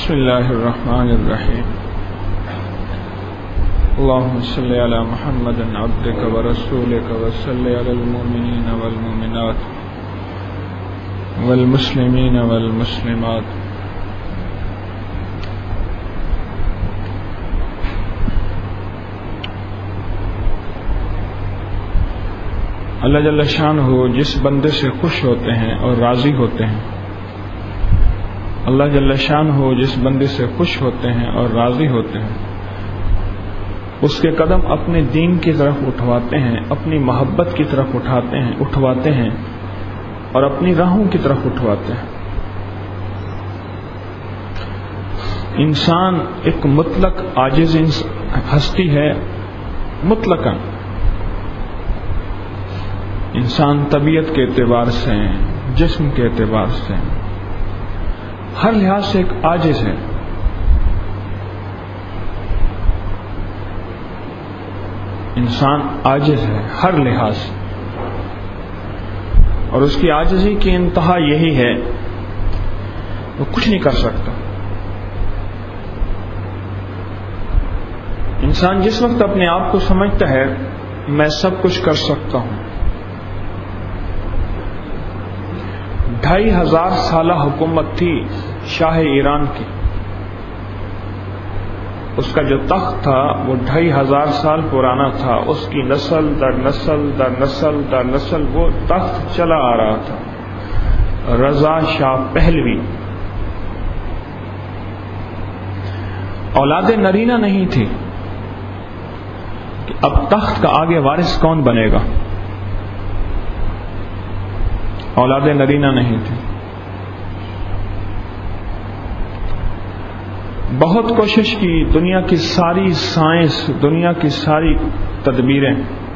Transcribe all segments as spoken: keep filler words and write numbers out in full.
بسم اللہ الرحمن الرحیم اللہم صلی علی محمد عبدک ورسولک وصلی علی المؤمنین والمؤمنات والمسلمین والمسلمات اللہ جل شانہ جس بندے سے خوش ہوتے ہیں اور راضی ہوتے ہیں اللہ جل شانہ جس بندے سے خوش ہوتے ہیں اور راضی ہوتے ہیں اس کے قدم اپنے دین کی طرف اٹھواتے ہیں، اپنی محبت کی طرف اٹھاتے ہیں اٹھواتے ہیں اور اپنی راہوں کی طرف اٹھواتے ہیں۔ انسان ایک مطلق عاجز ہستی ہے، مطلقاً انسان طبیعت کے اعتبار سے، جسم کے اعتبار سے، ہر لحاظ سے ایک عاجز ہے۔ انسان عاجز ہے ہر لحاظ سے، اور اس کی عاجزی کی انتہا یہی ہے وہ کچھ نہیں کر سکتا۔ انسان جس وقت اپنے آپ کو سمجھتا ہے میں سب کچھ کر سکتا ہوں، ڈھائی ہزار سالہ حکومت تھی شاہ ایران کی، اس کا جو تخت تھا وہ ڈھائی ہزار سال پرانا تھا، اس کی نسل در نسل در نسل در نسل وہ تخت چلا آ رہا تھا۔ رضا شاہ پہلوی اولاد نرینہ نہیں تھی کہ اب تخت کا آگے وارث کون بنے گا، اولاد نرینہ نہیں تھی۔ بہت کوشش کی، دنیا کی ساری سائنس، دنیا کی ساری تدبیریں،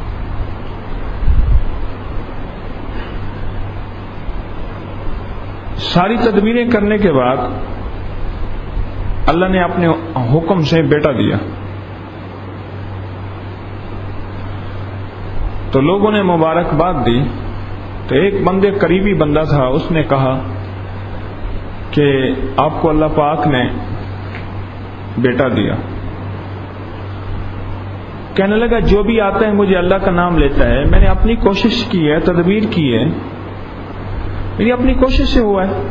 ساری تدبیریں کرنے کے بعد اللہ نے اپنے حکم سے بیٹا دیا، تو لوگوں نے مبارکباد دی۔ تو ایک بندے قریبی بندہ تھا، اس نے کہا کہ آپ کو اللہ پاک نے بیٹا دیا۔ کہنے لگا جو بھی آتا ہے مجھے اللہ کا نام لیتا ہے، میں نے اپنی کوشش کی ہے، تدبیر کی ہے، میری اپنی کوشش سے ہوا ہے۔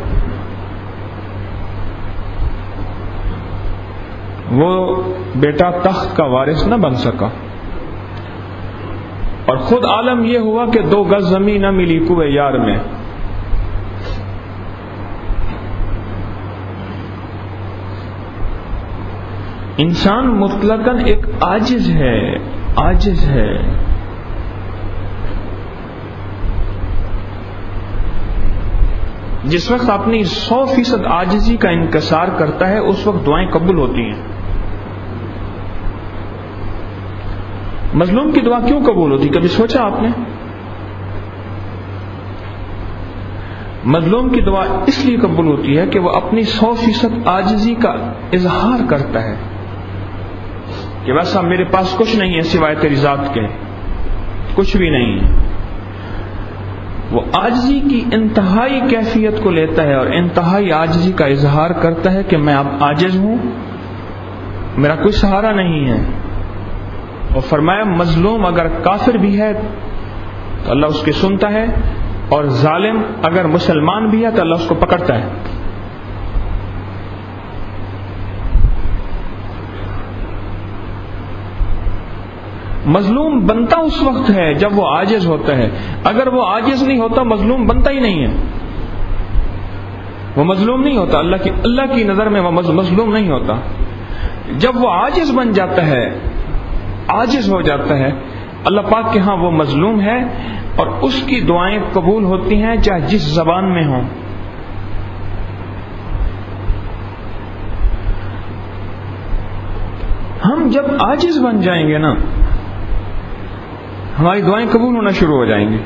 وہ بیٹا تخت کا وارث نہ بن سکا، اور خود عالم یہ ہوا کہ دو گز زمین نہ ملی کوئے یار میں۔ انسان مطلقاً ایک عاجز ہے، عاجز ہے۔ جس وقت اپنی سو فیصد عاجزی کا انکسار کرتا ہے اس وقت دعائیں قبول ہوتی ہیں۔ مظلوم کی دعا کیوں قبول ہوتی، کبھی سوچا آپ نے؟ مظلوم کی دعا اس لیے قبول ہوتی ہے کہ وہ اپنی سو فیصد عاجزی کا اظہار کرتا ہے کہ بس اب میرے پاس کچھ نہیں ہے سوائے تیری ذات کے، کچھ بھی نہیں ہے۔ وہ عاجزی کی انتہائی کیفیت کو لیتا ہے اور انتہائی عاجزی کا اظہار کرتا ہے کہ میں اب عاجز ہوں، میرا کوئی سہارا نہیں ہے۔ اور فرمایا مظلوم اگر کافر بھی ہے تو اللہ اس کی سنتا ہے، اور ظالم اگر مسلمان بھی ہے تو اللہ اس کو پکڑتا ہے۔ مظلوم بنتا اس وقت ہے جب وہ عاجز ہوتا ہے، اگر وہ عاجز نہیں ہوتا مظلوم بنتا ہی نہیں ہے، وہ مظلوم نہیں ہوتا، اللہ کی اللہ کی نظر میں وہ مظلوم نہیں ہوتا۔ جب وہ عاجز بن جاتا ہے، عاجز ہو جاتا ہے، اللہ پاک کے ہاں وہ مظلوم ہے، اور اس کی دعائیں قبول ہوتی ہیں چاہے جس زبان میں ہوں۔ ہم جب عاجز بن جائیں گے نا، ہماری دعائیں قبول ہونا شروع ہو جائیں گی،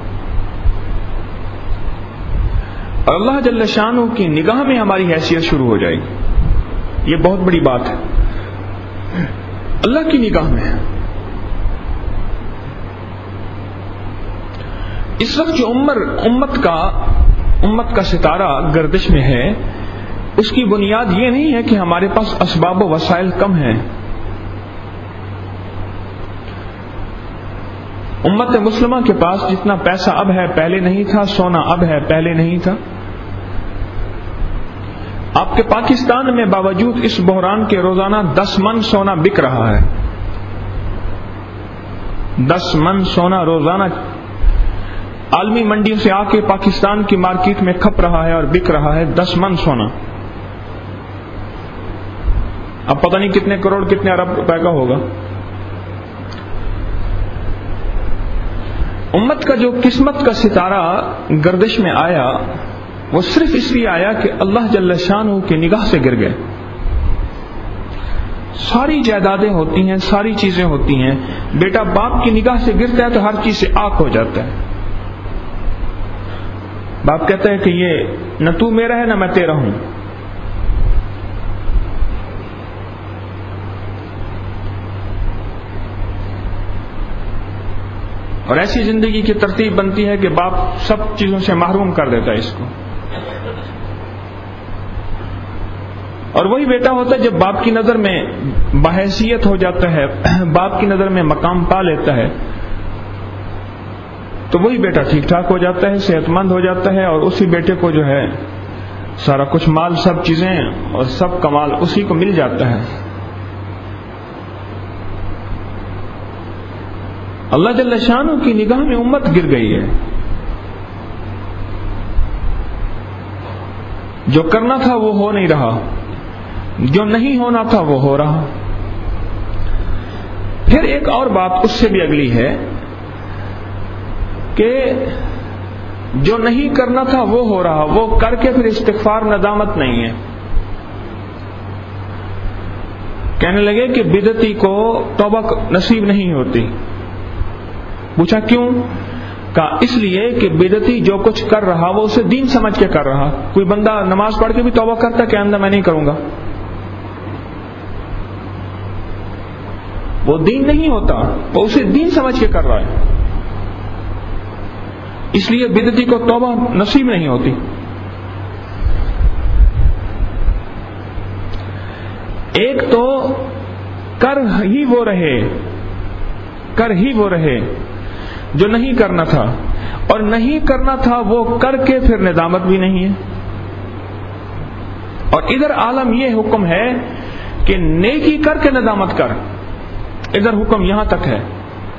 اور اللہ جل شانہ کی نگاہ میں ہماری حیثیت شروع ہو جائے گی۔ یہ بہت بڑی بات ہے، اللہ کی نگاہ میں۔ اس وقت جو عمر امت کا امت کا ستارہ گردش میں ہے، اس کی بنیاد یہ نہیں ہے کہ ہمارے پاس اسباب و وسائل کم ہیں. امت مسلمہ کے پاس جتنا پیسہ اب ہے پہلے نہیں تھا، سونا اب ہے پہلے نہیں تھا. آپ کے پاکستان میں باوجود اس بحران کے روزانہ دس من سونا بک رہا ہے. دس من سونا روزانہ عالمی منڈیوں سے آ کے پاکستان کی مارکیٹ میں کھپ رہا ہے اور بک رہا ہے. دس من سونا اب پتہ نہیں کتنے کروڑ کتنے ارب روپے کا ہوگا. امت کا جو قسمت کا ستارہ گردش میں آیا وہ صرف اس لیے آیا کہ اللہ جل شانہ کی نگاہ سے گر گئے. ساری جائیدادیں ہوتی ہیں، ساری چیزیں ہوتی ہیں، بیٹا باپ کی نگاہ سے گرتا ہے تو ہر چیز سے آگ ہو جاتا ہے. باپ کہتا ہے کہ یہ نہ تو میرا ہے نہ میں تیرا ہوں. اور ایسی زندگی کی ترتیب بنتی ہے کہ باپ سب چیزوں سے محروم کر دیتا ہے اس کو. اور وہی بیٹا ہوتا ہے جب باپ کی نظر میں باحیثیت ہو جاتا ہے، باپ کی نظر میں مقام پا لیتا ہے، تو وہی بیٹا ٹھیک ٹھاک ہو جاتا ہے، صحت مند ہو جاتا ہے، اور اسی بیٹے کو جو ہے سارا کچھ مال، سب چیزیں اور سب کمال اسی کو مل جاتا ہے. اللہ جل شانہ کی نگاہ میں امت گر گئی ہے. جو کرنا تھا وہ ہو نہیں رہا، جو نہیں ہونا تھا وہ ہو رہا. پھر ایک اور بات اس سے بھی اگلی ہے کہ جو نہیں کرنا تھا وہ ہو رہا، وہ کر کے پھر استغفار ندامت نہیں ہے. کہنے لگے کہ بدعتی کو توبہ نصیب نہیں ہوتی. پوچھا کیوں؟ کہا اس لیے کہ بدعتی جو کچھ کر رہا وہ اسے دین سمجھ کے کر رہا. کوئی بندہ نماز پڑھ کے بھی توبہ کرتا کہ آئندہ میں نہیں کروں گا، وہ دین نہیں ہوتا، وہ اسے دین سمجھ کے کر رہا ہے. اس لیے بدعتی کو توبہ نصیب نہیں ہوتی. ایک تو کر ہی وہ رہے کر ہی وہ رہے جو نہیں کرنا تھا، اور نہیں کرنا تھا وہ کر کے پھر ندامت بھی نہیں ہے. اور ادھر عالم یہ حکم ہے کہ نیکی کر کے ندامت کر. ادھر حکم یہاں تک ہے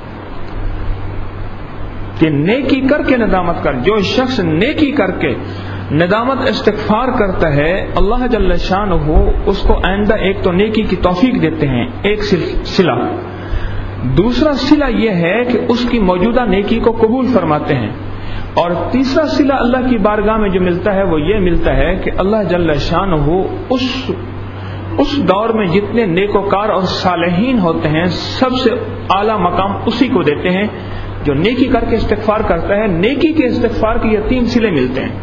کہ نیکی کر کے ندامت کر. جو شخص نیکی کر کے ندامت استغفار کرتا ہے اللہ جل شانہ اس کو آئندہ ایک تو نیکی کی توفیق دیتے ہیں، ایک صلہ. دوسرا صلہ یہ ہے کہ اس کی موجودہ نیکی کو قبول فرماتے ہیں. اور تیسرا صلہ اللہ کی بارگاہ میں جو ملتا ہے وہ یہ ملتا ہے کہ اللہ جل شانہ اس اس دور میں جتنے نیکوکار اور صالحین ہوتے ہیں سب سے اعلیٰ مقام اسی کو دیتے ہیں جو نیکی کر کے استغفار کرتا ہے. نیکی کے استغفار کے یہ تین صلے ملتے ہیں.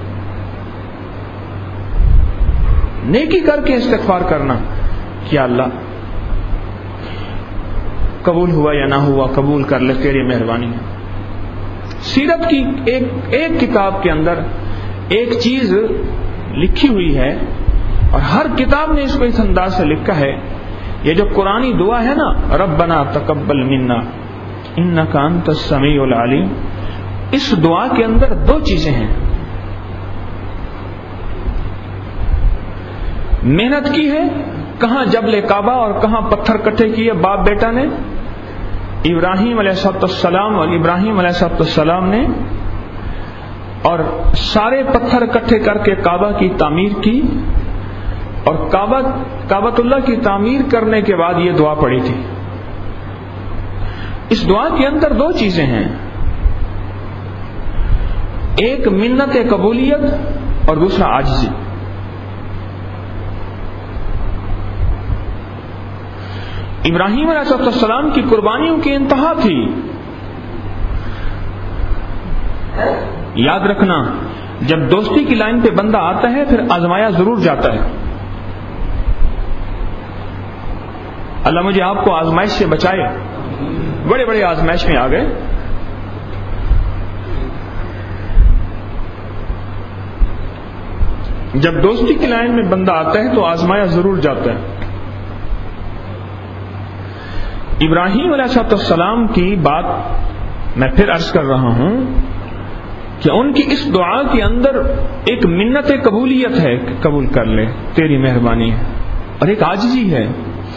نیکی کر کے استغفار کرنا، کیا اللہ قبول ہوا یا نہ ہوا، قبول کر لے، تیری مہربانی ہے. سیرت کی ایک ایک کتاب کے اندر ایک چیز لکھی ہوئی ہے اور ہر کتاب نے اس کو اس انداز سے لکھا ہے. یہ جو قرآنی دعا ہے نا، ربنا تقبل منا انک انت السمیع العلیم، اس دعا کے اندر دو چیزیں ہیں. محنت کی ہے، کہاں جبل کعبہ اور کہاں پتھر کٹھے کیے باپ بیٹا نے، ابراہیم علیہ السلام اور ابراہیم علیہ السلام نے، اور سارے پتھر اکٹھے کر کے کعبہ کی تعمیر کی. اور کعبہ کعبۃ اللہ کی تعمیر کرنے کے بعد یہ دعا پڑھی تھی. اس دعا کے اندر دو چیزیں ہیں، ایک منت قبولیت اور دوسرا عاجزی. ابراہیم علیہ السلام کی قربانیوں کی انتہا تھی. یاد رکھنا، جب دوستی کی لائن پہ بندہ آتا ہے پھر آزمایا ضرور جاتا ہے. اللہ مجھے آپ کو آزمائش سے بچائے. بڑے بڑے آزمائش میں آ گئے. جب دوستی کی لائن میں بندہ آتا ہے تو آزمایا ضرور جاتا ہے. ابراہیم علیہ السلام کی بات میں پھر عرض کر رہا ہوں کہ ان کی اس دعا کے اندر ایک منت قبولیت ہے کہ قبول کر لے تیری مہربانی ہے، اور ایک عاجزی ہے.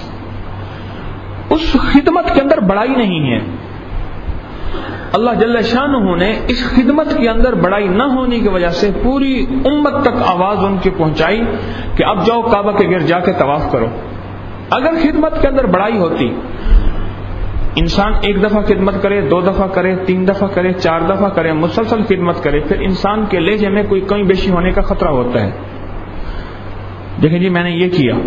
اس خدمت کے اندر بڑائی نہیں ہے. اللہ جل شانہ نے اس خدمت کے اندر بڑائی نہ ہونے کی وجہ سے پوری امت تک آواز ان کی پہنچائی کہ اب جاؤ کعبہ کے گرد جا کے طواف کرو. اگر خدمت کے اندر بڑائی ہوتی، انسان ایک دفعہ خدمت کرے، دو دفعہ کرے، تین دفعہ کرے، چار دفعہ کرے، مسلسل خدمت کرے، پھر انسان کے لہجے میں کوئی کمی بیشی ہونے کا خطرہ ہوتا ہے. دیکھیں جی میں نے یہ کیا،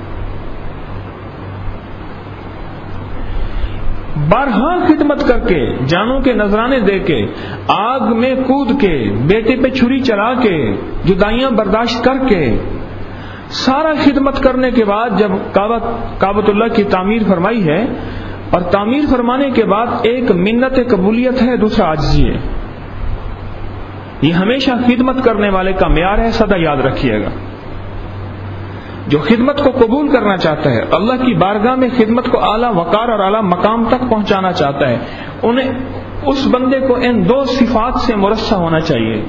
بارہا خدمت کر کے، جانوں کے نذرانے دے کے، آگ میں کود کے، بیٹے پہ چھری چلا کے، جدائیاں برداشت کر کے، سارا خدمت کرنے کے بعد جب کعبۃ اللہ کی تعمیر فرمائی ہے، اور تعمیر فرمانے کے بعد ایک منت قبولیت ہے، دوسرا عاجزی ہے. یہ ہمیشہ خدمت کرنے والے کا معیار ہے، سدا یاد رکھیے گا. جو خدمت کو قبول کرنا چاہتا ہے، اللہ کی بارگاہ میں خدمت کو اعلیٰ وقار اور اعلیٰ مقام تک پہنچانا چاہتا ہے، انہیں اس بندے کو ان دو صفات سے مرصع ہونا چاہیے.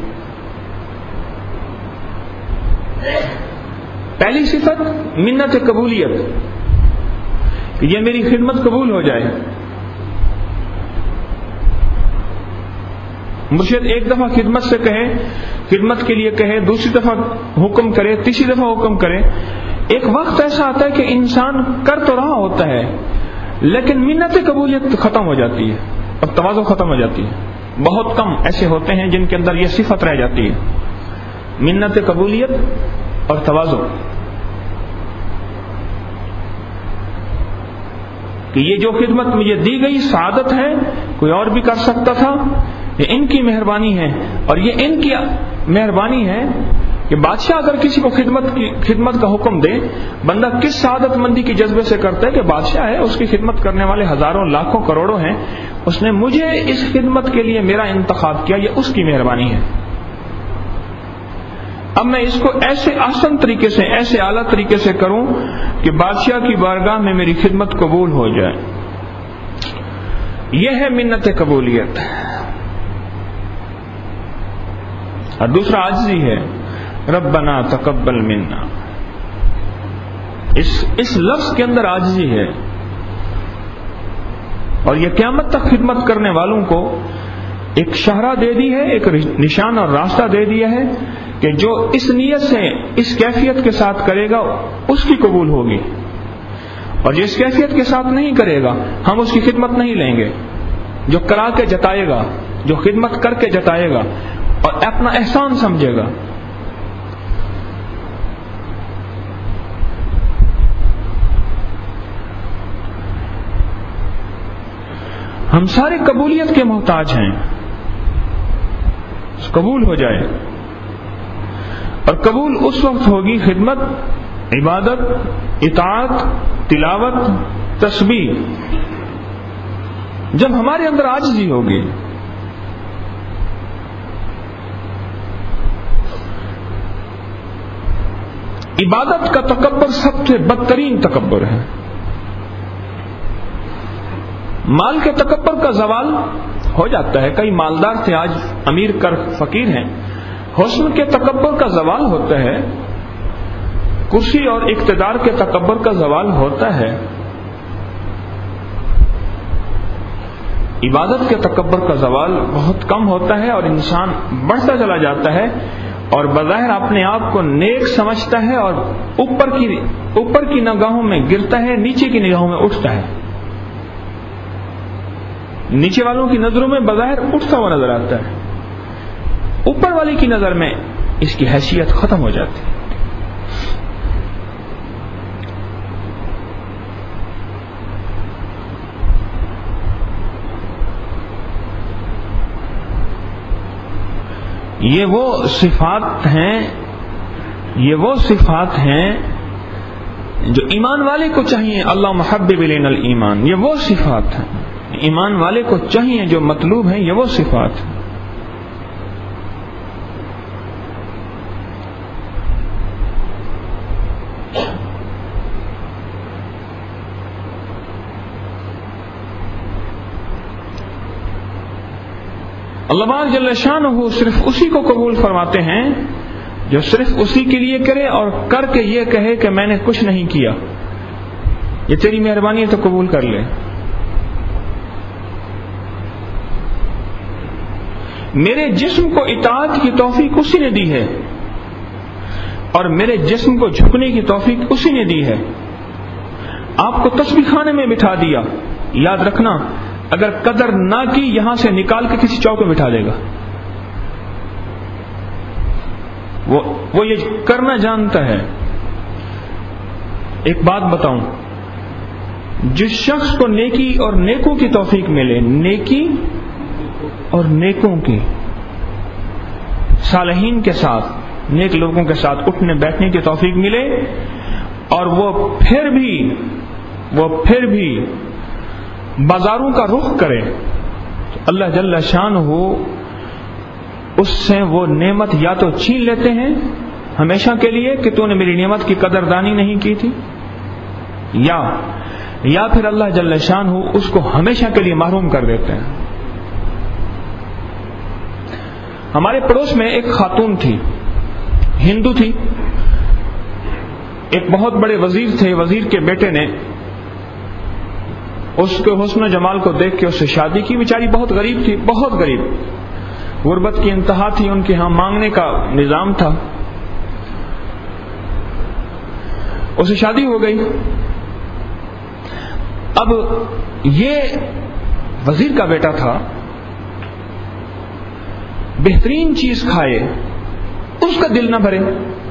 پہلی صفت منت قبولیت، یہ میری خدمت قبول ہو جائے. مرشد ایک دفعہ خدمت سے کہے، خدمت کے لیے کہے، دوسری دفعہ حکم کرے، تیسری دفعہ حکم کرے. ایک وقت ایسا آتا ہے کہ انسان کر تو رہا ہوتا ہے لیکن منت قبولیت ختم ہو جاتی ہے اور تواضع ختم ہو جاتی ہے. بہت کم ایسے ہوتے ہیں جن کے اندر یہ صفت رہ جاتی ہے، منت قبولیت اور تواضع، کہ یہ جو خدمت مجھے دی گئی سعادت ہے، کوئی اور بھی کر سکتا تھا، یہ ان کی مہربانی ہے. اور یہ ان کی مہربانی ہے کہ بادشاہ اگر کسی کو خدمت کی خدمت کا حکم دے، بندہ کس سعادت مندی کی جذبے سے کرتا ہے کہ بادشاہ ہے، اس کی خدمت کرنے والے ہزاروں لاکھوں کروڑوں ہیں، اس نے مجھے اس خدمت کے لیے میرا انتخاب کیا، یہ اس کی مہربانی ہے. اب میں اس کو ایسے آسان طریقے سے، ایسے اعلیٰ طریقے سے کروں کہ بادشاہ کی بارگاہ میں میری خدمت قبول ہو جائے. یہ ہے منت قبولیت. اور دوسرا عاجزی ہے، ربنا تقبل منا. اس اس لفظ کے اندر عاجزی ہے، اور یہ قیامت تک خدمت کرنے والوں کو ایک شہرہ دے دی ہے، ایک نشان اور راستہ دے دیا ہے کہ جو اس نیت سے، اس کیفیت کے ساتھ کرے گا اس کی قبول ہوگی، اور جو اس کیفیت کے ساتھ نہیں کرے گا ہم اس کی خدمت نہیں لیں گے. جو کرا کے جتائے گا، جو خدمت کر کے جتائے گا اور اپنا احسان سمجھے گا. ہم سارے قبولیت کے محتاج ہیں، قبول ہو جائے. اور قبول اس وقت ہوگی خدمت، عبادت، اطاعت، تلاوت، تسبیح، جب ہمارے اندر عاجزی ہوگی. عبادت کا تکبر سب سے بدترین تکبر ہے. مال کے تکبر کا زوال ہو جاتا ہے، کئی مالدار تھے آج امیر کر فقیر ہیں. حسن کے تکبر کا زوال ہوتا ہے، کرسی اور اقتدار کے تکبر کا زوال ہوتا ہے. عبادت کے تکبر کا زوال بہت کم ہوتا ہے اور انسان بڑھتا چلا جاتا ہے اور بظاہر اپنے آپ کو نیک سمجھتا ہے اور اوپر کی اوپر کی نگاہوں میں گرتا ہے، نیچے کی نگاہوں میں اٹھتا ہے. نیچے والوں کی نظروں میں بظاہر اٹھتا ہوا نظر آتا ہے، اوپر والے کی نظر میں اس کی حیثیت ختم ہو جاتی ہے. یہ وہ صفات ہیں یہ وہ صفات ہیں جو ایمان والے کو چاہیے. اللہ محبب الینا الایمان، یہ وہ صفات ہیں ایمان والے کو چاہیے، جو مطلوب ہیں یہ وہ صفات ہیں. اللہ पाक जल्ल शानहू सिर्फ उसी को कबूल फरमाते हैं जो सिर्फ उसी के लिए करे और करके ये कहे कि मैंने कुछ नहीं किया, ये तेरी मेहरबानी है तो कबूल कर ले। मेरे जिस्म को इताअत की तौफीक उसी ने दी है और मेरे जिस्म को झुकने की तौफीक उसी ने दी है। आपको तस्बीह खाने में बिठा दिया, याद रखना अगर कदर ना की यहां से निकाल के किसी चौक में बिठा देगा। वो वो ये करना जानता है। एक बात बताऊं, जिस शख्स को नेकी और नेकों की तौफीक मिले, नेकी और नेकों की, सालहीन के साथ, नेक लोगों के साथ उठने बैठने की तौफीक मिले और वो फिर भी वो फिर भी बाजारों का रुख करे तो अल्लाह जल्ल शानहू उससे वो नेमत या तो छीन लेते हैं हमेशा के लिए कि तूने मेरी नेमत की कदरदानी नहीं की थी, या या फिर अल्लाह जल्ल शानहू उसको हमेशा के लिए महरूम कर देते हैं। हमारे पड़ोस में एक खातून थी, हिंदू थी, एक बहुत बड़े वजीर थे। वजीर के बेटे ने उसके हुस्न जमाल को देख के उससे शादी की। बेचारी बहुत गरीब थी, बहुत गरीब, गुर्बत की इंतहा थी, उनके यहां मांगने का निजाम था। उससे शादी हो गई। अब ये वजीर का बेटा था, बेहतरीन चीज खाए उसका दिल ना भरे,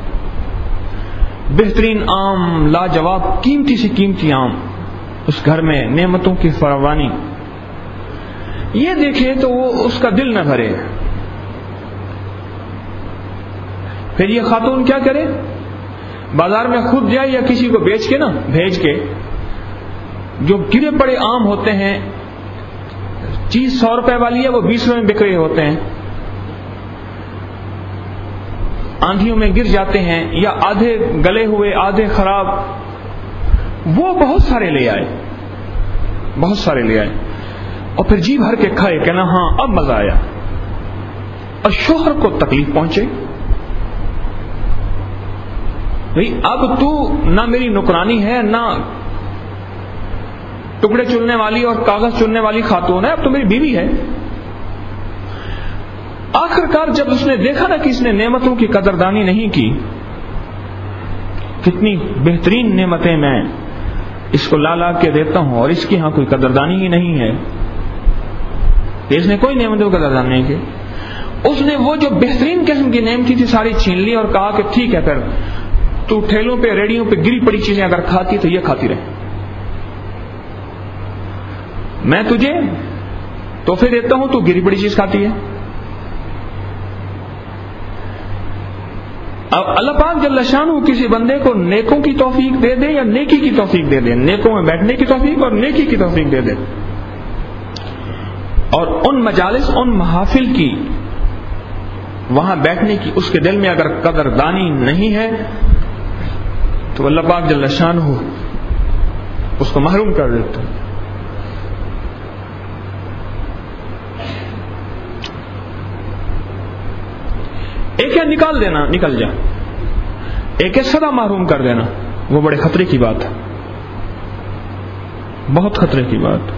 बेहतरीन आम, लाजवाब, कीमती सी कीमती आम, उस घर में नेमतों की फरावानी, ये देखे तो वो उसका दिल न भरे। फिर ये खातून क्या करे, बाजार में खुद जाए या किसी को बेच के ना भेज के, जो गिरे पड़े आम होते हैं, चीज सौ रुपए वाली है वो बीस रुपए में बिक रहे होते हैं, आंधियों में गिर जाते हैं या आधे गले हुए आधे खराब, वो बहुत सारे ले आए, बहुत सारे ले आए और फिर जी भर के खाए, कहना हाँ अब मजा आया। और शोहर को तकलीफ पहुंचे, भाई अब तू ना मेरी नौकरानी है, ना टुकड़े चुनने वाली और कागज चुनने वाली खातून है, अब तो मेरी बीवी है। आखिरकार जब उसने देखा ना कि इसने नेमतों की कदरदानी नहीं की, कितनी बेहतरीन नेमतें मैं इसको ला ला के देता हूं और इसकी यहां कोई कदरदानी ही नहीं है, इसने कोई नेमतों की कदरदानी नहीं की, उसने वो जो बेहतरीन किस्म की नेमती थी सारी छीन ली और कहा कि ठीक है, फिर तू ठेलों पे रेडियों पे गिरी पड़ी चीजें अगर खाती तो ये खाती रहे, मैं तुझे तोहफे देता हूं, तू गिरी पड़ी चीज खाती है। अब अल्लाह पाक जल्ल शानहू किसी बंदे को नेकों की तौफीक दे दे या नेकी की तौफीक दे दे, नेकों में बैठने की तौफीक और नेकी की तौफीक दे दे, और उन मजालिस, उन महाफिल की, वहां बैठने की उसके दिल में अगर कदरदानी नहीं है तो अल्लाह पाक जल्ल शानहू उसको महरूम कर देता है। एक है निकाल देना, निकल जा, एक है सदा महरूम कर देना, वो बड़े खतरे की बात है, बहुत खतरे की बात।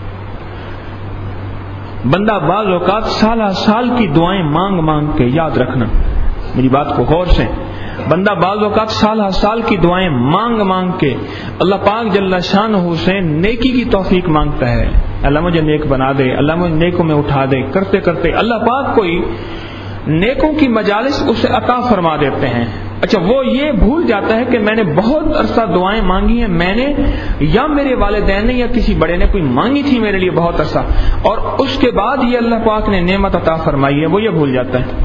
बंदा बाज़ औक़ात साल साल की दुआएं मांग मांग के, याद रखना मेरी बात को गौर से, बंदा बाज़ औक़ात साल साल की दुआएं मांग मांग के अल्लाह पाक जल्ल शानहू से नेकी की तौफीक मांगता है, अल्लाह मुझे नेक बना दे, अल्लाह मुझे नेकों में उठा दे, करते करते अल्लाह पाक कोई नेकों की मजालिस उसे अता फरमा देते हैं। अच्छा, वो ये भूल जाता है कि मैंने बहुत अरसा दुआएं मांगी हैं, मैंने या मेरे वालिदैन ने या किसी बड़े ने कोई मांगी थी मेरे लिए बहुत अरसा, और उसके बाद ये अल्लाह पाक ने नेमत अता फरमाई है, वो ये भूल जाता है।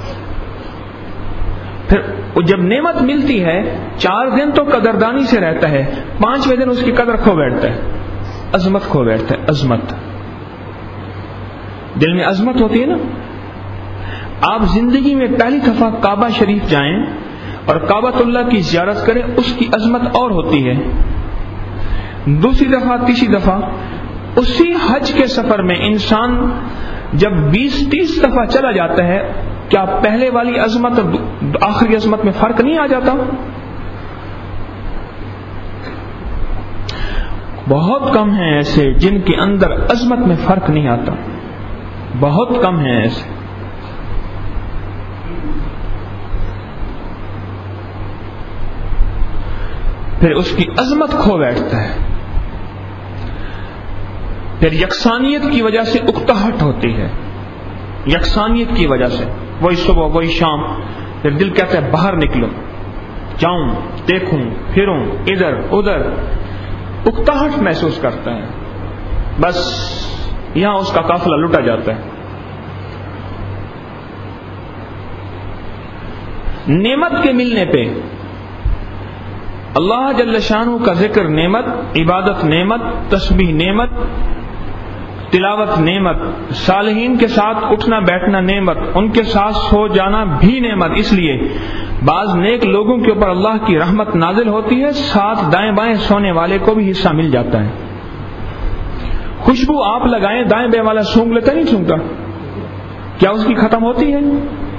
फिर जब नेमत मिलती है चार दिन तो कदरदानी से रहता है, पांचवें दिन उसकी कदर खो बैठता है, अजमत खो बैठता है। अजमत, दिल में अजमत होती है ना। आप जिंदगी में पहली दफा काबा शरीफ जाएं और काबातुल्लाह की ज़ियारत करें, उसकी अजमत और होती है। दूसरी दफा, तीसरी दफा, उसी हज के सफर में इंसान جب بیس تیس دفعہ چلا جاتا ہے کیا پہلے والی عظمت اور آخری عظمت میں فرق نہیں آ جاتا؟ بہت کم ہیں ایسے جن کے اندر عظمت میں فرق نہیں آتا، بہت کم ہیں ایسے. پھر اس کی عظمت کھو بیٹھتا ہے، پھر یکسانیت کی وجہ سے اکتاہٹ ہوتی ہے، یکسانیت کی وجہ سے وہی صبح وہی شام، پھر دل کہتا ہے باہر نکلو، جاؤں دیکھوں پھروں ادھر ادھر، اکتاہٹ محسوس کرتا ہے. بس یہاں اس کا قافلہ لٹا جاتا ہے. نعمت کے ملنے پہ اللہ جل شانہ کا ذکر نعمت، عبادت نعمت، تسبیح نعمت، تلاوت نعمت، صالحین کے ساتھ اٹھنا بیٹھنا نعمت، ان کے ساتھ سو جانا بھی نعمت. اس لیے بعض نیک لوگوں کے اوپر اللہ کی رحمت نازل ہوتی ہے، ساتھ دائیں بائیں سونے والے کو بھی حصہ مل جاتا ہے. خوشبو آپ لگائیں، دائیں بائیں والا سونگ لیتا نہیں سونگتا؟ کیا اس کی ختم ہوتی ہے؟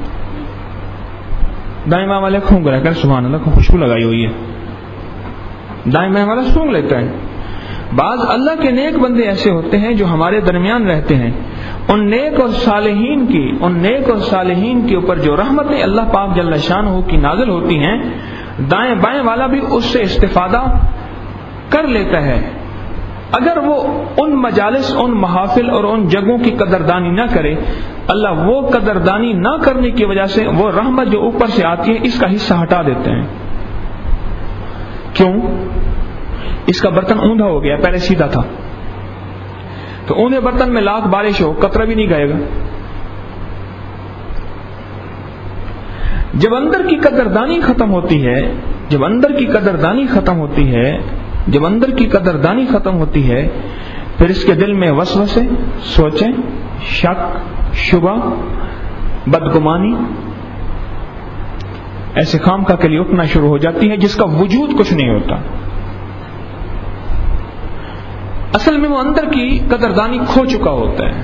دائیں بائیں والے کھونگ رہا کر سبحان اللہ خوشبو لگائی ہوئی ہے، دائیں بائیں والا سونگ لیتا ہے. بعض اللہ کے نیک بندے ایسے ہوتے ہیں جو ہمارے درمیان رہتے ہیں، ان نیک اور صالحین کی ان نیک اور صالحین کے اوپر جو رحمتیں اللہ پاک جل شانہ کی نازل ہوتی ہیں، دائیں بائیں والا بھی اس سے استفادہ کر لیتا ہے. اگر وہ ان مجالس، ان محافل اور ان جگہوں کی قدردانی نہ کرے، اللہ وہ قدردانی نہ کرنے کی وجہ سے وہ رحمت جو اوپر سے آتی ہے اس کا حصہ ہٹا دیتے ہیں. کیوں؟ اس کا برتن اوندا ہو گیا، پہلے سیدھا تھا، تو اوندے برتن میں لاکھ بارش ہو قطرہ بھی نہیں گئے گا. جب اندر کی قدردانی ختم ہوتی ہے جب اندر کی قدردانی ختم ہوتی ہے جب اندر کی قدردانی ختم ہوتی ہے پھر اس کے دل میں وسوسے، سوچیں، شک، شبہ، بدگمانی ایسے خام کا کے لیے اٹھنا شروع ہو جاتی ہے جس کا وجود کچھ نہیں ہوتا. اصل میں وہ اندر کی قدردانی کھو چکا ہوتا ہے.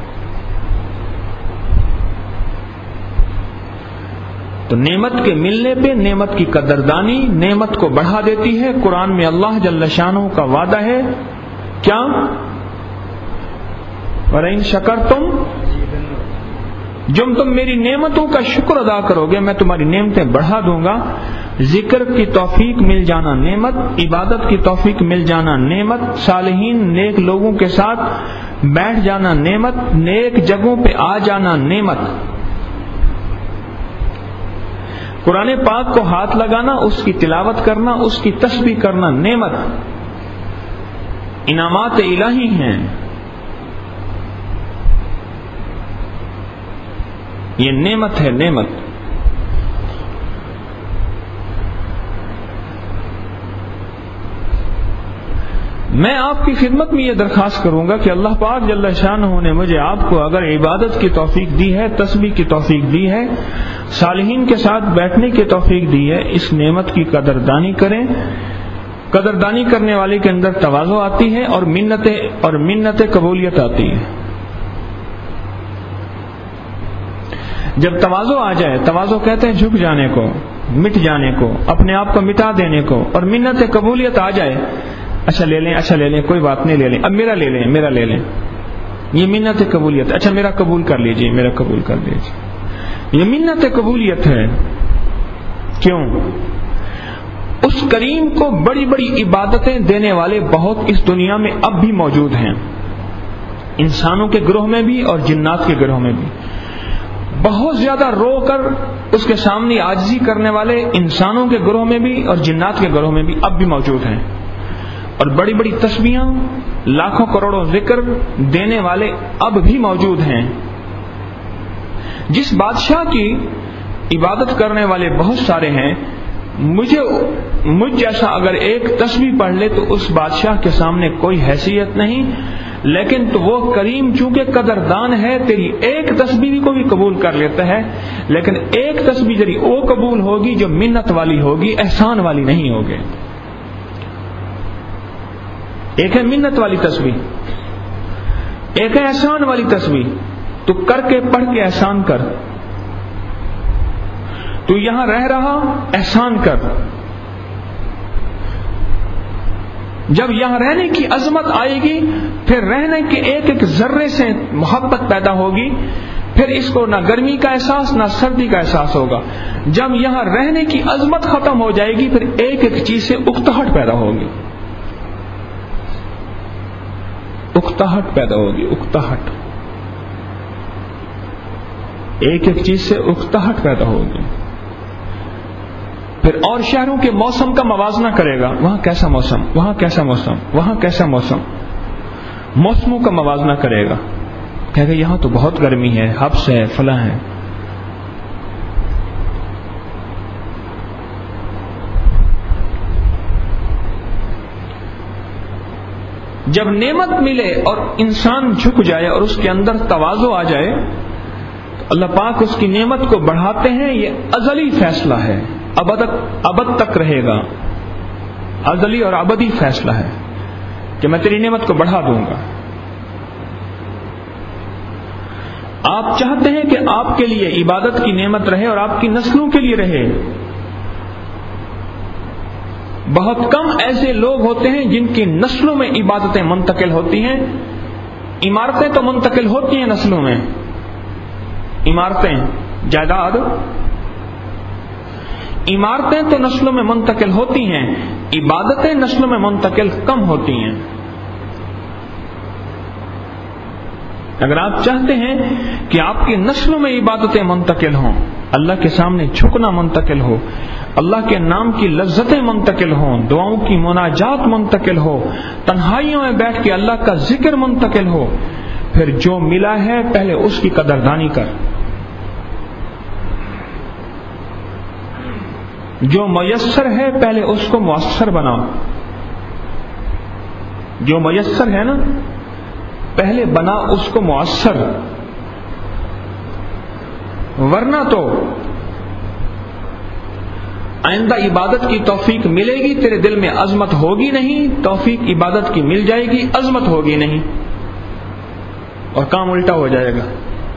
تو نعمت کے ملنے پہ نعمت کی قدردانی نعمت کو بڑھا دیتی ہے. قرآن میں اللہ جل شانہ کا وعدہ ہے کیا؟ وَلَئِن شَكَرْتُمْ، جب تم میری نعمتوں کا شکر ادا کرو گے میں تمہاری نعمتیں بڑھا دوں گا. ذکر کی توفیق مل جانا نعمت، عبادت کی توفیق مل جانا نعمت، صالحین نیک لوگوں کے ساتھ بیٹھ جانا نعمت، نیک جگہوں پہ آ جانا نعمت، قرآن پاک کو ہاتھ لگانا، اس کی تلاوت کرنا، اس کی تسبیح کرنا نعمت، انعامات الہی ہیں. یہ نعمت ہے، نعمت. میں آپ کی خدمت میں یہ درخواست کروں گا کہ اللہ پاک جل شانہ نے مجھے آپ کو اگر عبادت کی توفیق دی ہے، تسبیح کی توفیق دی ہے، صالحین کے ساتھ بیٹھنے کی توفیق دی ہے، اس نعمت کی قدردانی کریں. قدردانی کرنے والے کے اندر تواضع آتی ہے اور منت اور منت قبولیت آتی ہے. جب تواضع آ جائے، تواضع کہتے ہیں جھک جانے کو، مٹ جانے کو، اپنے آپ کو مٹا دینے کو، اور منت قبولیت آ جائے، اچھا لے لیں، اچھا لے لیں، کوئی بات نہیں، لے لیں، اب میرا لے لیں، میرا لے لیں، یہ منت قبولیت. اچھا میرا قبول کر لیجئے، میرا قبول کر لیجئے، یہ منت قبولیت ہے. کیوں؟ اس کریم کو بڑی بڑی عبادتیں دینے والے بہت اس دنیا میں اب بھی موجود ہیں، انسانوں کے گروہ میں بھی اور جنات کے گروہ میں بھی. بہت زیادہ رو کر اس کے سامنے عاجزی کرنے والے انسانوں کے گروہ میں بھی اور جنات کے گروہ میں بھی اب بھی موجود ہیں، اور بڑی بڑی تسبیحاں، لاکھوں کروڑوں ذکر دینے والے اب بھی موجود ہیں. جس بادشاہ کی عبادت کرنے والے بہت سارے ہیں، مجھے مجھ جیسا اگر ایک تسبیح پڑھ لے تو اس بادشاہ کے سامنے کوئی حیثیت نہیں، لیکن تو وہ کریم چونکہ قدردان ہے تیری ایک تسبیح کو بھی قبول کر لیتا ہے، لیکن ایک تسبیح تیری وہ قبول ہوگی جو منت والی ہوگی، احسان والی نہیں ہوگی. ایک ہے منت والی تسبیح، ایک ہے احسان والی تسبیح. تو کر کے پڑھ کے احسان کر. تو یہاں رہ رہا احسان کر. جب یہاں رہنے کی عظمت آئے گی پھر رہنے کے ایک ایک ذرے سے محبت پیدا ہوگی. پھر اس کو نہ گرمی کا احساس نہ سردی کا احساس ہوگا. جب یہاں رہنے کی عظمت ختم ہو جائے گی پھر ایک ایک چیز سے اکتاہٹ پیدا ہوگی. اکتاہٹ پیدا ہوگی. اکتاہٹ ایک ایک چیز سے اکتاہٹ پیدا ہوگی. پھر اور شہروں کے موسم کا موازنہ کرے گا. وہاں کیسا موسم, وہاں کیسا موسم, وہاں کیسا موسم. موسموں کا موازنہ کرے گا. کہے گا یہاں تو بہت گرمی ہے, حبس ہے, فلاں ہے. جب نعمت ملے اور انسان جھک جائے اور اس کے اندر تواضع آ جائے تو اللہ پاک اس کی نعمت کو بڑھاتے ہیں. یہ ازلی فیصلہ ہے, ابد ابد تک رہے گا. ازلی اور ابدی فیصلہ ہے کہ میں تیری نعمت کو بڑھا دوں گا. آپ چاہتے ہیں کہ آپ کے لیے عبادت کی نعمت رہے اور آپ کی نسلوں کے لیے رہے. بہت کم ایسے لوگ ہوتے ہیں جن کی نسلوں میں عبادتیں منتقل ہوتی ہیں. عمارتیں تو منتقل ہوتی ہیں نسلوں میں, عمارتیں, جائیداد, عمارتیں تو نسلوں میں منتقل ہوتی ہیں, عبادتیں نسلوں میں منتقل کم ہوتی ہیں. اگر آپ چاہتے ہیں کہ آپ کی نسلوں میں عبادتیں منتقل ہوں, اللہ کے سامنے جھکنا منتقل ہو, اللہ کے نام کی لذتیں منتقل ہوں, دعاؤں کی مناجات منتقل ہو, تنہائیوں میں بیٹھ کے اللہ کا ذکر منتقل ہو, پھر جو ملا ہے پہلے اس کی قدردانی کر. جو میسر ہے پہلے اس کو مؤثر بناؤ. جو میسر ہے نا پہلے بنا اس کو مؤثر, ورنہ تو آئندہ عبادت کی توفیق ملے گی, تیرے دل میں عظمت ہوگی نہیں, توفیق عبادت کی مل جائے گی, عظمت ہوگی نہیں, اور کام الٹا ہو جائے گا.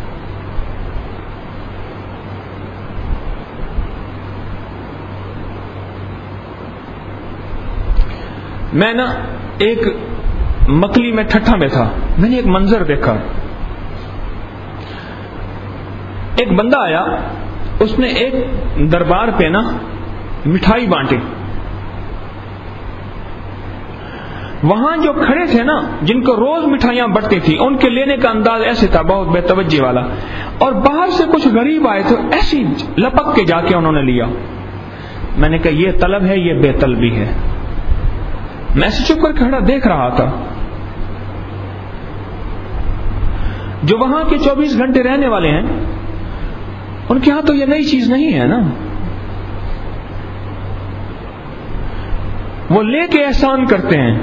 میں نا ایک مکلی میں ٹھٹھا میں تھا, میں نے ایک منظر دیکھا. ایک بندہ آیا, اس نے ایک دربار پہ نا مٹھائی بانٹی. وہاں جو کھڑے تھے نا جن کو روز مٹھائیاں بٹتی تھی ان کے لینے کا انداز ایسے تھا, بہت بے توجہ والا. اور باہر سے کچھ غریب آئے تھے, ایسی لپک کے جا کے انہوں نے لیا. میں نے کہا یہ طلب ہے, یہ بے طلبی ہے. میں ایسے چپ کر کھڑا دیکھ رہا تھا. جو وہاں کے چوبیس گھنٹے رہنے والے ہیں ان کے ہاں تو یہ نئی چیز نہیں ہے نا. وہ لے کے احسان کرتے ہیں.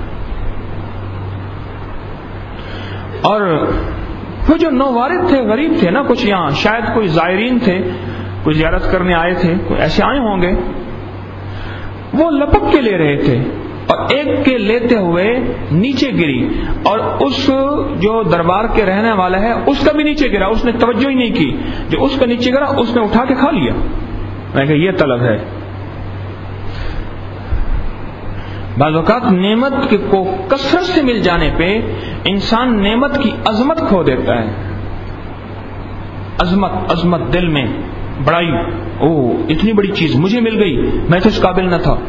اور وہ جو نووارد تھے, غریب تھے نا, کچھ یہاں شاید کوئی زائرین تھے, کوئی زیارت کرنے آئے تھے, کوئی ایسے آئے ہوں گے, وہ لپک کے لے رہے تھے. اور ایک کے لیتے ہوئے نیچے گری, اور اس جو دربار کے رہنے والا ہے اس کا بھی نیچے گرا. اس نے توجہ ہی نہیں کی, جو اس کا نیچے گرا اس نے اٹھا کے کھا لیا. میں کہ یہ طلب ہے. بعض اوقات نعمت کو کثرت سے مل جانے پہ انسان نعمت کی عظمت کھو دیتا ہے. عظمت عظمت دل میں بڑائی, او اتنی بڑی چیز مجھے مل گئی, میں تو اس قابل نہ تھا.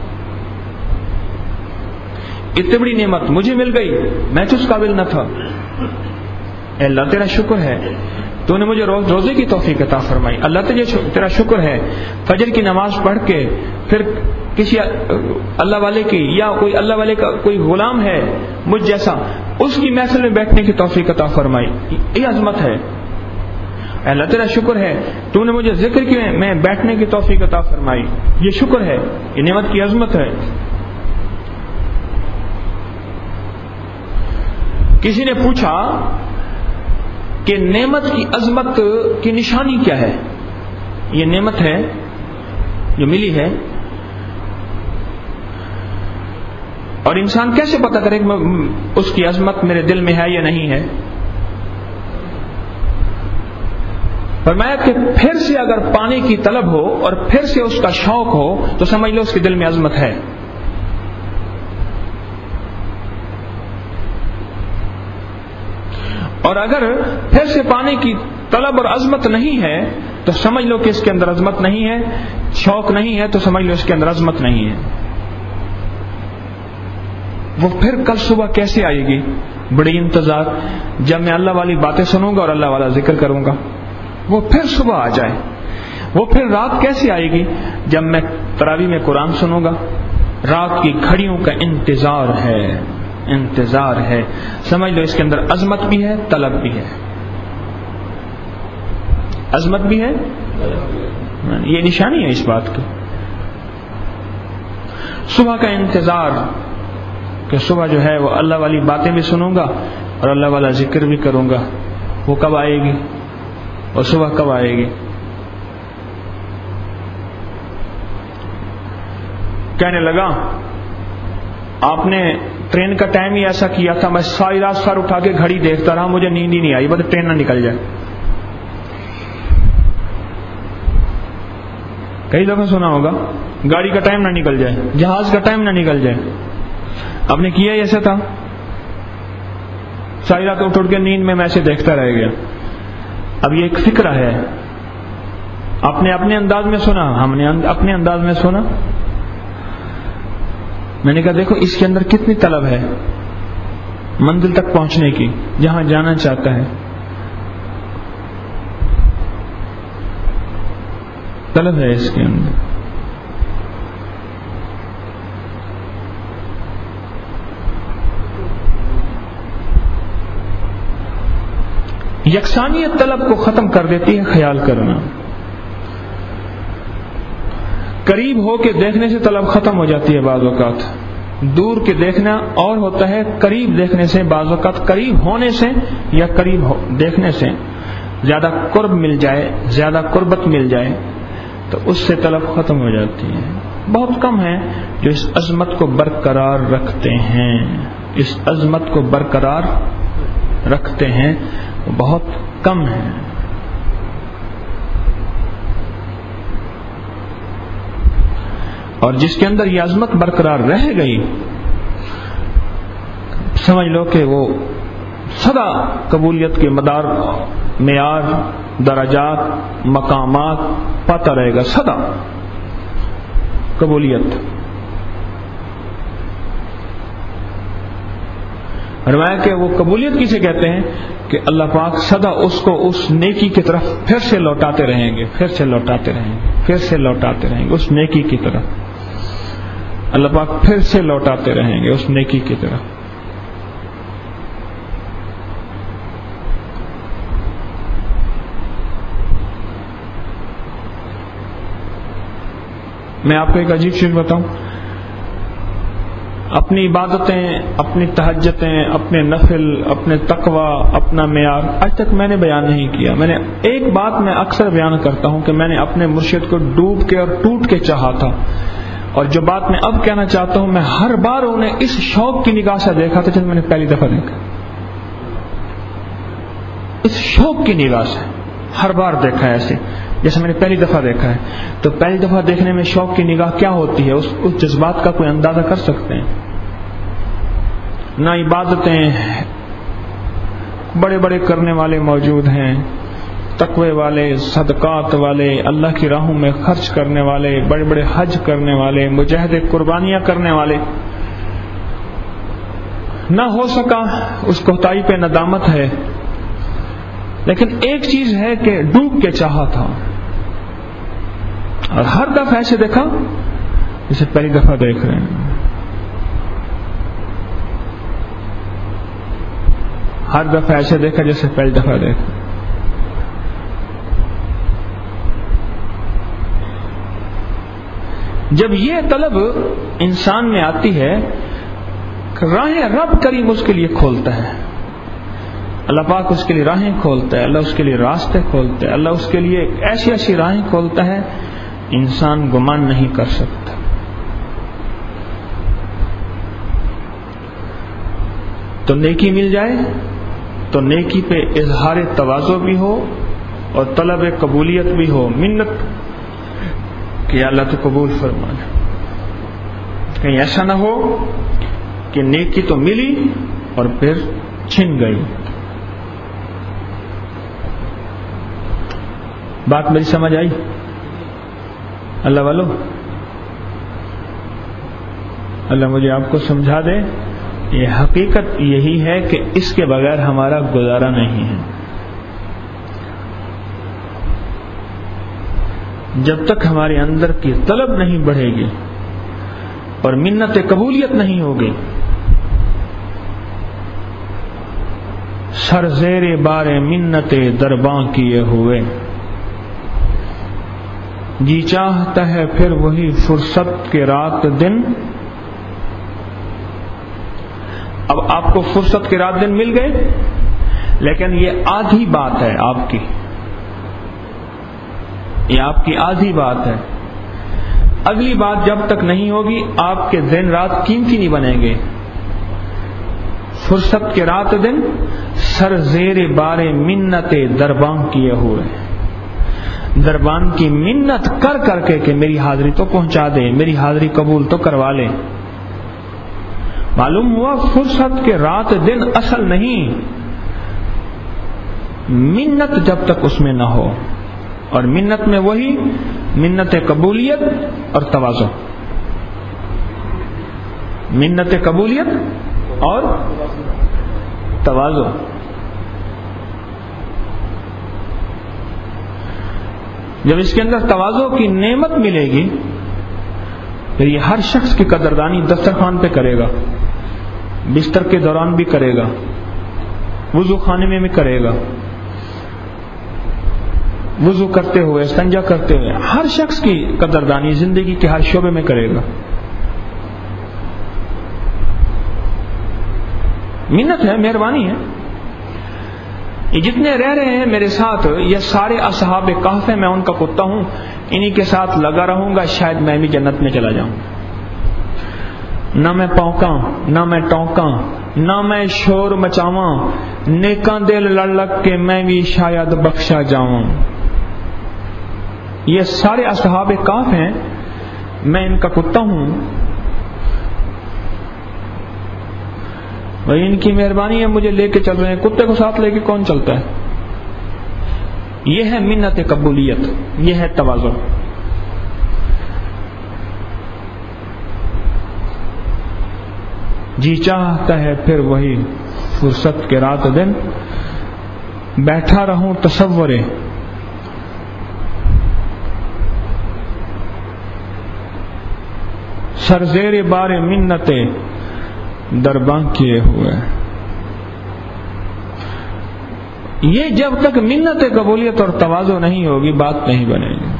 اتنی بڑی نعمت مجھے مل گئی, میں تو اس قابل نہ تھا. اے اللہ تیرا شکر ہے, تو نے مجھے روز روزے کی توفیق عطا فرمائی. اللہ تیرا شکر ہے, فجر کی نماز پڑھ کے پھر کسی اللہ والے کی یا کوئی اللہ والے کا کوئی غلام ہے مجھ جیسا, اس کی محفل میں بیٹھنے کی توفیق عطا فرمائی. یہ عظمت ہے. اے اللہ تیرا شکر ہے, تو نے مجھے ذکر کی میں بیٹھنے کی توفیق عطا فرمائی. یہ شکر ہے, یہ نعمت کی عظمت ہے. کسی نے پوچھا کہ نعمت کی عظمت کی نشانی کیا ہے؟ یہ نعمت ہے جو ملی ہے, اور انسان کیسے پتہ کرے کہ اس کی عظمت میرے دل میں ہے یا نہیں ہے؟ فرمایا کہ پھر سے اگر پانے کی طلب ہو اور پھر سے اس کا شوق ہو تو سمجھ لو اس کے دل میں عظمت ہے. اور اگر پھر سے پانے کی طلب اور عظمت نہیں ہے تو سمجھ لو کہ اس کے اندر عظمت نہیں ہے, شوق نہیں ہے تو سمجھ لو اس کے اندر عظمت نہیں ہے. وہ پھر کل صبح کیسے آئے گی؟ بڑی انتظار, جب میں اللہ والی باتیں سنوں گا اور اللہ والا ذکر کروں گا. وہ پھر صبح آ جائے. وہ پھر رات کیسے آئے گی؟ جب میں تراویح میں قرآن سنوں گا. رات کی گھڑیوں کا انتظار ہے, انتظار ہے. سمجھ لو اس کے اندر عظمت بھی ہے, طلب بھی ہے. عظمت بھی ہے, یہ نشانی ہے اس بات کی. صبح کا انتظار کہ صبح جو ہے وہ اللہ والی باتیں بھی سنوں گا اور اللہ والا ذکر بھی کروں گا. وہ کب آئے گی اور صبح کب آئے گی؟ کہنے لگا آپ نے ٹرین کا ٹائم ہی ایسا کیا تھا, میں ساری رات سر اٹھا کے گھڑی دیکھتا رہا, مجھے نیند ہی نہیں آئی, بس ٹرین نہ نکل جائے. کئی دفعہ سنا ہوگا گاڑی کا ٹائم نہ نکل جائے, جہاز کا ٹائم نہ نکل جائے. آپ نے کیا ہی ایسا تھا, ساری رات اٹھ اٹھ کے نیند میں میں ایسے دیکھتا رہ گیا. اب یہ ایک فکرہ ہے, آپ نے اپنے انداز میں سنا, ہم نے اپنے انداز میں سنا. میں نے کہا دیکھو اس کے اندر کتنی طلب ہے منزل تک پہنچنے کی, جہاں جانا چاہتا ہے. طلب ہے اس کے اندر. یکسانیت طلب کو ختم کر دیتی ہے خیال کرنا. قریب ہو کے دیکھنے سے طلب ختم ہو جاتی ہے بعض اوقات. دور کے دیکھنا اور ہوتا ہے, قریب دیکھنے سے بعض اوقات قریب ہونے سے یا قریب دیکھنے سے زیادہ قرب مل جائے, زیادہ قربت مل جائے تو اس سے طلب ختم ہو جاتی ہے. بہت کم ہیں جو اس عظمت کو برقرار رکھتے ہیں, اس عظمت کو برقرار رکھتے ہیں, بہت کم ہیں. اور جس کے اندر یہ عظمت برقرار رہ گئی سمجھ لو کہ وہ سدا قبولیت کے مدار, معیار, درجات, مقامات پاتا رہے گا. سدا قبولیت. فرمایا کہ وہ قبولیت کسے کہتے ہیں کہ اللہ پاک سدا اس کو اس نیکی کی طرف پھر سے لوٹاتے رہیں گے, پھر سے لوٹاتے رہیں گے, پھر سے لوٹاتے رہیں گے اس نیکی کی طرف. اللہ پاک پھر سے لوٹاتے رہیں گے اس نیکی کی طرف. میں آپ کو ایک عجیب چیز بتاؤں, اپنی عبادتیں, اپنی تہجدیں, اپنے نفل, اپنے تقوی, اپنا معیار آج تک میں نے بیان نہیں کیا. میں نے ایک بات میں اکثر بیان کرتا ہوں کہ میں نے اپنے مرشد کو ڈوب کے اور ٹوٹ کے چاہا تھا, اور جو بات میں اب کہنا چاہتا ہوں میں ہر بار انہیں اس شوق کی نگاہ سے دیکھا تھا جب میں نے پہلی دفعہ دیکھا. اس شوق کی نگاہ سے ہر بار دیکھا ہے ایسے جیسے میں نے پہلی دفعہ دیکھا ہے. تو پہلی دفعہ دیکھنے میں شوق کی نگاہ کیا ہوتی ہے, اس, اس جذبات کا کوئی اندازہ کر سکتے ہیں؟ نہ عبادتیں بڑے بڑے کرنے والے موجود ہیں, تقوی والے, صدقات والے, اللہ کی راہوں میں خرچ کرنے والے, بڑے بڑے حج کرنے والے, مجاہدے قربانیاں کرنے والے. نہ ہو سکا اس کوتاہی پہ ندامت ہے, لیکن ایک چیز ہے کہ ڈوب کے چاہا تھا, اور ہر دفعہ ایسے دیکھا جسے پہلی دفعہ دیکھ رہے ہیں. ہر دفعہ ایسے دیکھا جیسے پہلی دفعہ دیکھا. جب یہ طلب انسان میں آتی ہے, راہیں رب کریم اس کے لیے کھولتا ہے. اللہ پاک اس کے لیے راہیں کھولتا ہے, اللہ اس کے لیے راستے کھولتا ہے, اللہ اس کے لیے ایسی ایسی راہیں کھولتا ہے انسان گمان نہیں کر سکتا. تو نیکی مل جائے تو نیکی پہ اظہار تواضع بھی ہو, اور طلب قبولیت بھی ہو، منت کہ اللہ تو قبول فرما لے. کہیں ایسا نہ ہو کہ نیکی تو ملی اور پھر چھن گئی. بات میری سمجھ آئی اللہ والو؟ اللہ مجھے آپ کو سمجھا دے. یہ حقیقت یہی ہے کہ اس کے بغیر ہمارا گزارا نہیں ہے. جب تک ہمارے اندر کی طلب نہیں بڑھے گی اور منت قبولیت نہیں ہوگی، سر زیر بار منت درباں کیے ہوئے، جی چاہتا ہے پھر وہی فرصت کے رات دن. اب آپ کو فرصت کے رات دن مل گئے، لیکن یہ آدھی بات ہے آپ کی، یہ آپ کی آدھی بات ہے. اگلی بات جب تک نہیں ہوگی آپ کے دن رات قیمتی نہیں بنیں گے. فرصت کے رات دن سر زیر بار منت دربان کیے ہوئے، دربان کی منت کر کر کے کہ میری حاضری تو پہنچا دے، میری حاضری قبول تو کروا لے. معلوم ہوا فرصت کے رات دن اصل نہیں، منت جب تک اس میں نہ ہو. اور منت میں وہی منت قبولیت اور تواضع، منت قبولیت اور تواضع. جب اس کے اندر تواضع کی نعمت ملے گی پھر یہ ہر شخص کی قدردانی دسترخوان پہ کرے گا، بستر کے دوران بھی کرے گا، وضو خانے میں بھی کرے گا، وضو کرتے ہوئے، استنجا کرتے ہوئے، ہر شخص کی قدردانی زندگی کے ہر شعبے میں کرے گا. منت ہے، مہربانی ہے. یہ جتنے رہ رہے ہیں میرے ساتھ، یہ سارے اصحاب کہف ہیں، میں ان کا کتا ہوں، انہی کے ساتھ لگا رہوں گا، شاید میں بھی جنت میں چلا جاؤں. نہ میں پونکاں، نہ میں ٹونکاں، نہ میں شور مچاواں، نیکاں دل لڑ لگ کے میں بھی شاید بخشا جاؤں. یہ سارے اصحاب کہف ہیں، میں ان کا کتا ہوں. بھائی ان کی مہربانی ہے، مجھے لے کے چل رہے ہیں. کتے کو ساتھ لے کے کون چلتا ہے؟ یہ ہے منت قبولیت، یہ ہے تواضع. جی چاہتا ہے پھر وہی فرصت کے رات دن بیٹھا رہوں تصورے، سرزیر بار منت درباں کیے ہوئے. یہ جب تک منت قبولیت اور تواضع نہیں ہوگی بات نہیں بنے گی.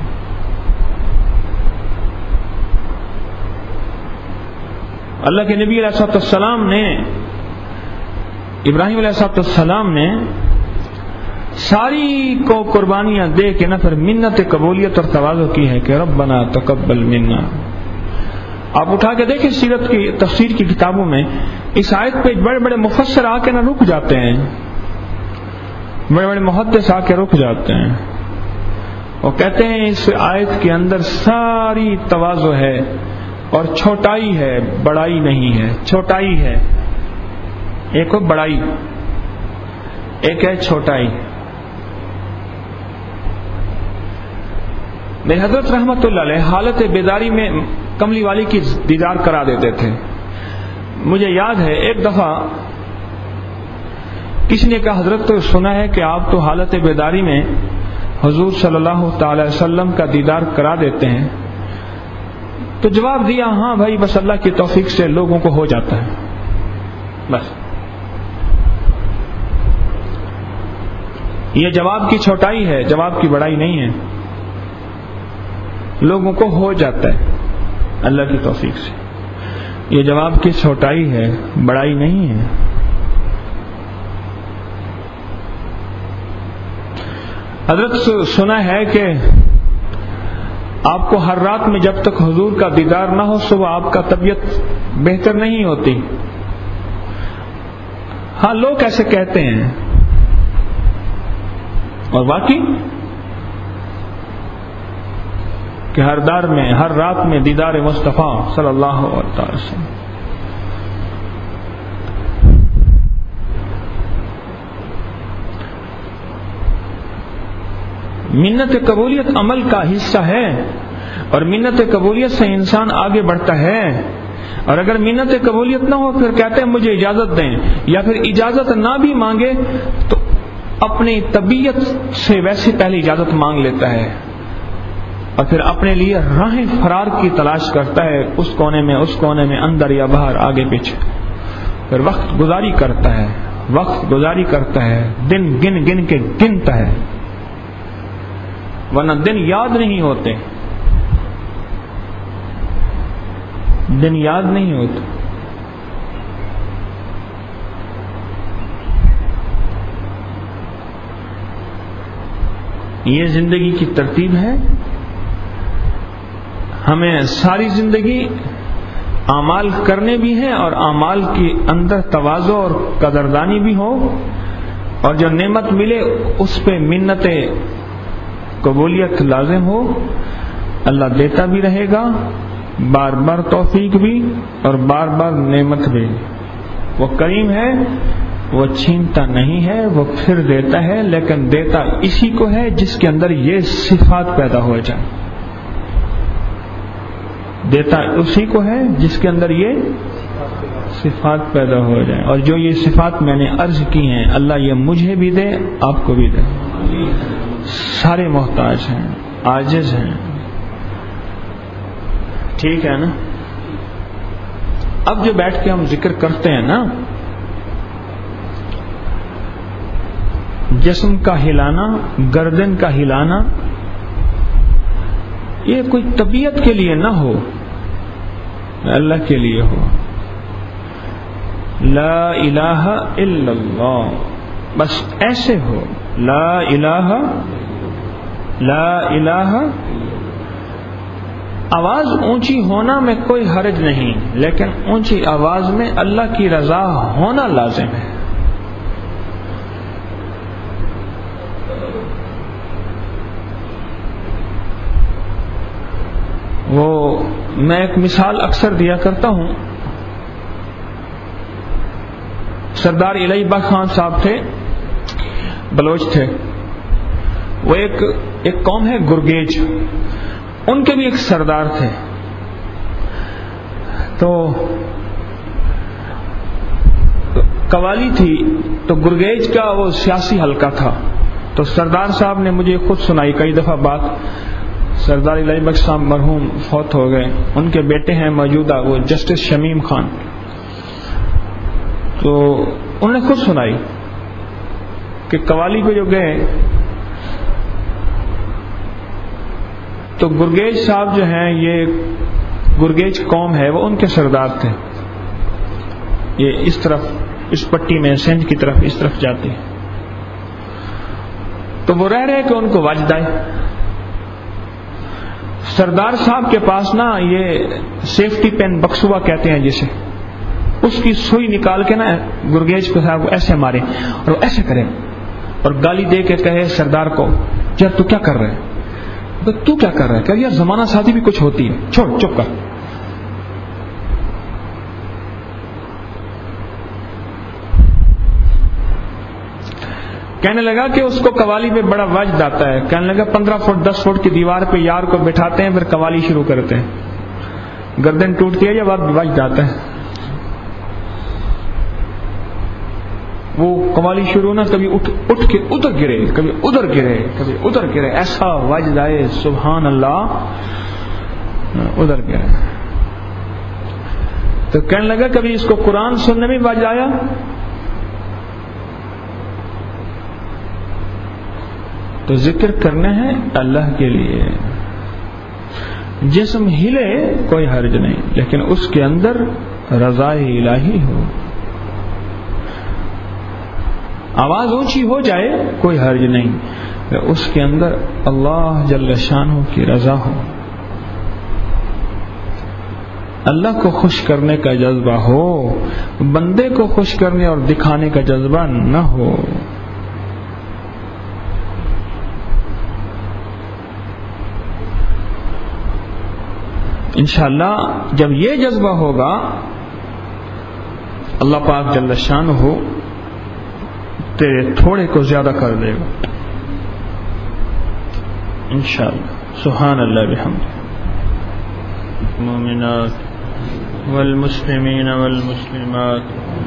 اللہ کے نبی علیہ السلام نے، ابراہیم علیہ السلام نے ساری کو قربانیاں دے کے نہ پھر منت قبولیت اور تواضع کی ہے کہ ربنا تقبل منا. آپ اٹھا کے دیکھیں سیرت کی تفسیر کی کتابوں میں اس آیت پہ بڑے بڑے مفسر آ کے نہ رک جاتے ہیں، بڑے بڑے محدث آ کے رک جاتے ہیں. وہ کہتے ہیں اس آیت کے اندر ساری تواضع ہے اور چھوٹائی ہے، بڑائی نہیں ہے. چھوٹائی ہے، ایک ہو بڑائی، ایک ہے چھوٹائی. میرے حضرت رحمت اللہ علیہ حالت بیداری میں کملی والی کی دیدار کرا دیتے تھے. مجھے یاد ہے ایک دفعہ کسی نے کہا حضرت تو سنا ہے کہ آپ تو حالت بیداری میں حضور صلی اللہ تعالی وسلم کا دیدار کرا دیتے ہیں. تو جواب دیا ہاں بھائی بس اللہ کی توفیق سے لوگوں کو ہو جاتا ہے. بس یہ جواب کی چھوٹائی ہے، جواب کی بڑائی نہیں ہے. لوگوں کو ہو جاتا ہے اللہ کی توفیق سے. یہ جواب کی چھوٹائی ہے، بڑائی نہیں ہے. حضرت سنا ہے کہ آپ کو ہر رات میں جب تک حضور کا دیدار نہ ہو صبح آپ کا طبیعت بہتر نہیں ہوتی. ہاں لوگ ایسے کہتے ہیں اور واقعی کہ ہر دار میں ہر رات میں دیدار مصطفیٰ صلی اللہ علیہ وسلم. منت قبولیت عمل کا حصہ ہے اور منت قبولیت سے انسان آگے بڑھتا ہے. اور اگر منت قبولیت نہ ہو پھر کہتے ہیں مجھے اجازت دیں, یا پھر اجازت نہ بھی مانگے تو اپنی طبیعت سے ویسے پہلے اجازت مانگ لیتا ہے اور پھر اپنے لیے راہیں فرار کی تلاش کرتا ہے, اس کونے میں اس کونے میں, اندر یا باہر, آگے پیچھے. پھر وقت گزاری کرتا ہے وقت گزاری کرتا ہے دن گن گن کے گنتا ہے, ورنہ دن یاد نہیں ہوتے, دن یاد نہیں ہوتے. یہ زندگی کی ترتیب ہے. ہمیں ساری زندگی اعمال کرنے بھی ہیں اور اعمال کے اندر تواضع اور قدردانی بھی ہو, اور جو نعمت ملے اس پہ منت قبولیت لازم ہو. اللہ دیتا بھی رہے گا, بار بار توفیق بھی اور بار بار نعمت بھی. وہ کریم ہے, وہ چھینتا نہیں ہے, وہ پھر دیتا ہے, لیکن دیتا اسی کو ہے جس کے اندر یہ صفات پیدا ہو جائے. دیتا اسی کو ہے جس کے اندر یہ صفات پیدا ہو جائے. اور جو یہ صفات میں نے عرض کی ہیں اللہ یہ مجھے بھی دے, آپ کو بھی دے. سارے محتاج ہیں, عاجز ہیں. ٹھیک ہے نا. اب جو بیٹھ کے ہم ذکر کرتے ہیں نا, جسم کا ہلانا, گردن کا ہلانا, یہ کوئی طبیعت کے لیے نہ ہو, اللہ کے لیے ہو. لا الہ الا اللہ, بس ایسے ہو. لا الہ لا الہ. آواز اونچی ہونا میں کوئی حرج نہیں, لیکن اونچی آواز میں اللہ کی رضا ہونا لازم ہے. وہ میں ایک مثال اکثر دیا کرتا ہوں. سردار الہی بخش خان صاحب تھے, بلوچ تھے. وہ ایک ایک قوم ہے گرگیج, ان کے بھی ایک سردار تھے. تو قوالی تھی, تو گرگیج کا وہ سیاسی حلقہ تھا. تو سردار صاحب نے مجھے خود سنائی کئی دفعہ بات. سردار الہی بخش صاحب مرحوم فوت ہو گئے, ان کے بیٹے ہیں موجودہ وہ جسٹس شمیم خان. تو انہوں نے خود سنائی کہ قوالی کو جو گئے تو گرگیج صاحب جو ہیں, یہ گرگیج قوم ہے, وہ ان کے سردار تھے. یہ اس طرف اس پٹی میں سندھ کی طرف اس طرف جاتے ہیں. تو وہ رہ رہے کہ ان کو واجد آئے. سردار صاحب کے پاس نا یہ سیفٹی پین بکسوا کہتے ہیں جسے, اس کی سوئی نکال کے نا گرگیج کو صاحب ایسے مارے اور وہ ایسے کرے اور گالی دے کے کہے سردار کو, یار تو کیا کر رہے ہیں, تو کیا کر رہا ہے, کہ یار زمانہ ساتھی بھی کچھ ہوتی ہے, چھوڑ چپ کر. کہنے لگا کہ اس کو قوالی پہ بڑا وجد آتا ہے. کہنے لگا پندرہ فٹ دس فٹ کی دیوار پہ یار کو بٹھاتے ہیں, پھر قوالی شروع کرتے ہیں. گردن ٹوٹتی ہے یا وجد آتا ہے. وہ قوالی شروع نہ کبھی اٹھ اٹھ کے ادھر گرے, کبھی ادھر گرے, کبھی ادھر گرے, ایسا واجد آئے سبحان اللہ, ادھر گرے. تو کہنے لگا کبھی اس کو قرآن سننے میں واجد آیا. تو ذکر کرنا ہے اللہ کے لیے. جسم ہلے کوئی حرج نہیں, لیکن اس کے اندر رضا الہی ہو. آواز اونچی ہو جائے کوئی حرج نہیں, اس کے اندر اللہ جل شانہ کی رضا ہو, اللہ کو خوش کرنے کا جذبہ ہو, بندے کو خوش کرنے اور دکھانے کا جذبہ نہ ہو. انشاءاللہ جب یہ جذبہ ہوگا اللہ پاک جل شانہ ہو تیرے تھوڑے کو زیادہ کر دے گا انشاءاللہ. سبحان اللہ بحمدہ. المؤمنات والمسلمین والمسلمات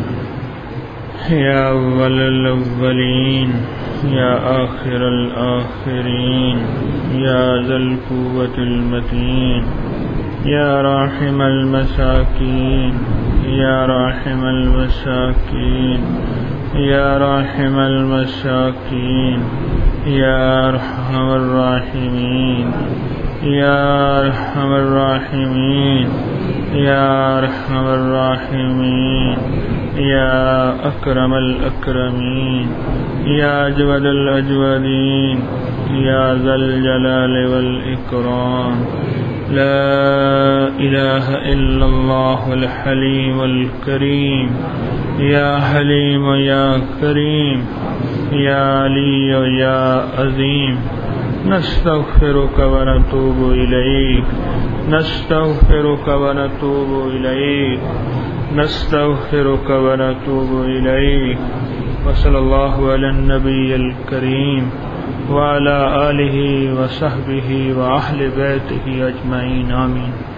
یا اول الاولین یا آخر الآخرین یا ذا القوة المتین یا راحم المساکین یا راحم المساکین یا راحم المساکین یا ارحم الراحمین یا ارحم الراحمین یا ارحم الراحمین یا اکرم الاکرمین یا اجود الاجودین یا ذا الجلال والاکرام. لا الہ الا اللہ الحلیم الکریم یا حلیم یا کریم یا علی یا عظیم. نستغفرک ونتوب الیک نستغفرک ونتوب الیک نستغفرک ونتوب الیک. وصلی اللہ علی النبی الکریم وعلى آلہ وصحبہ وأہل بیتہ اجمعین. آمین.